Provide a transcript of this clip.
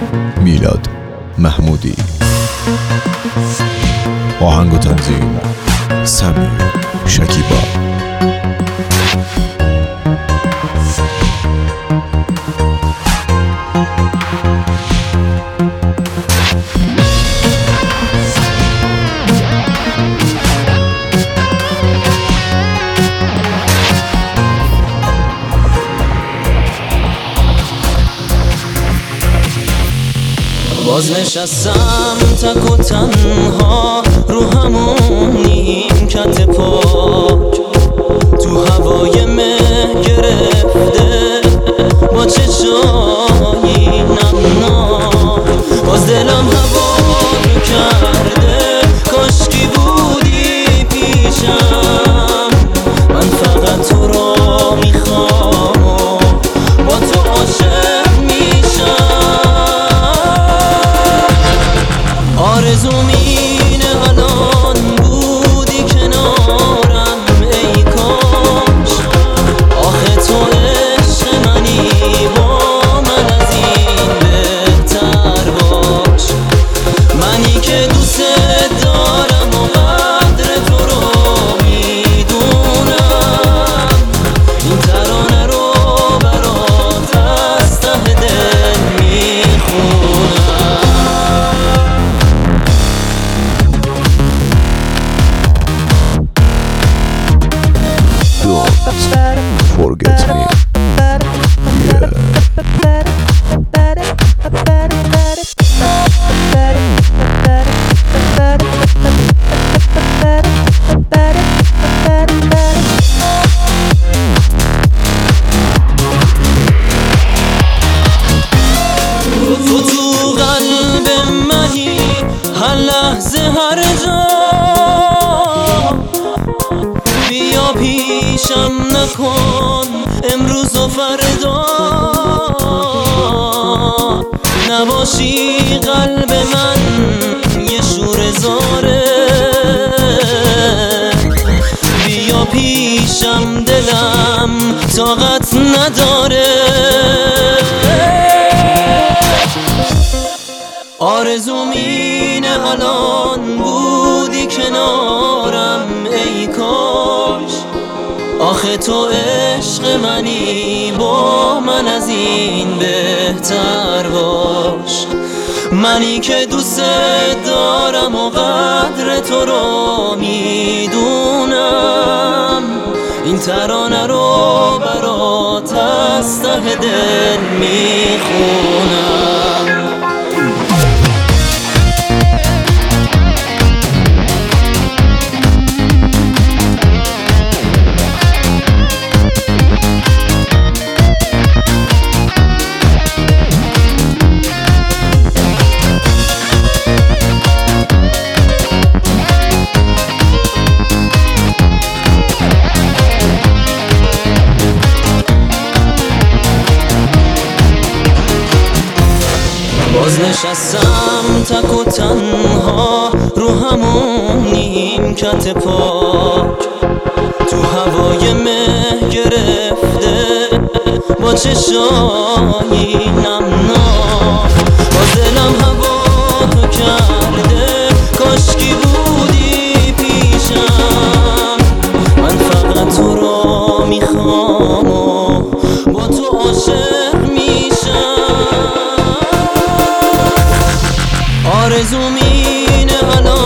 میلاد محمودی. آهنگ و تنظیم سمیر شکیبا. باز نشستم تک و تنها رو همون نیمکت پاک، تو هوای مه گرفته با چشایی نمناک. باز دلم هوا رو کرده کاشکی بودی پیشم، من فقط تو رو میخوام و با تو عاشق میشم. آرزوم اینه الان بودی کنارم ای کاش، آخه تو عشق منی با من از این بهتر باش. منی که دوست دارم و قدر تو رو میدونم، این ترانه رو برات از ته دل میخونم. Forget me. Yeah. تو تو قلب منی هر لحظه هر جا، بیا پیشم نکن امروز و فردا، نباشی قلب من یه شوره زاره. بیا پیشم دلم طاقت نداره. آرزوم اینه الان بودی کنارم ای کاش، آخه تو عشق منی با من از این بهتر باش. منی که دوست دارم و قدر تو رو میدونم، این ترانه رو برات از ته دل میخونم. باز نشستم تک و تنها رو همون نیمکت پاک، تو هوای مه گرفته با چشایی نمناک. باز دلم هوا تو کرده کاشکی بودی پیشم، من فقط تو رو میخوام و با تو عاشق میشم. آرزوم اینه الان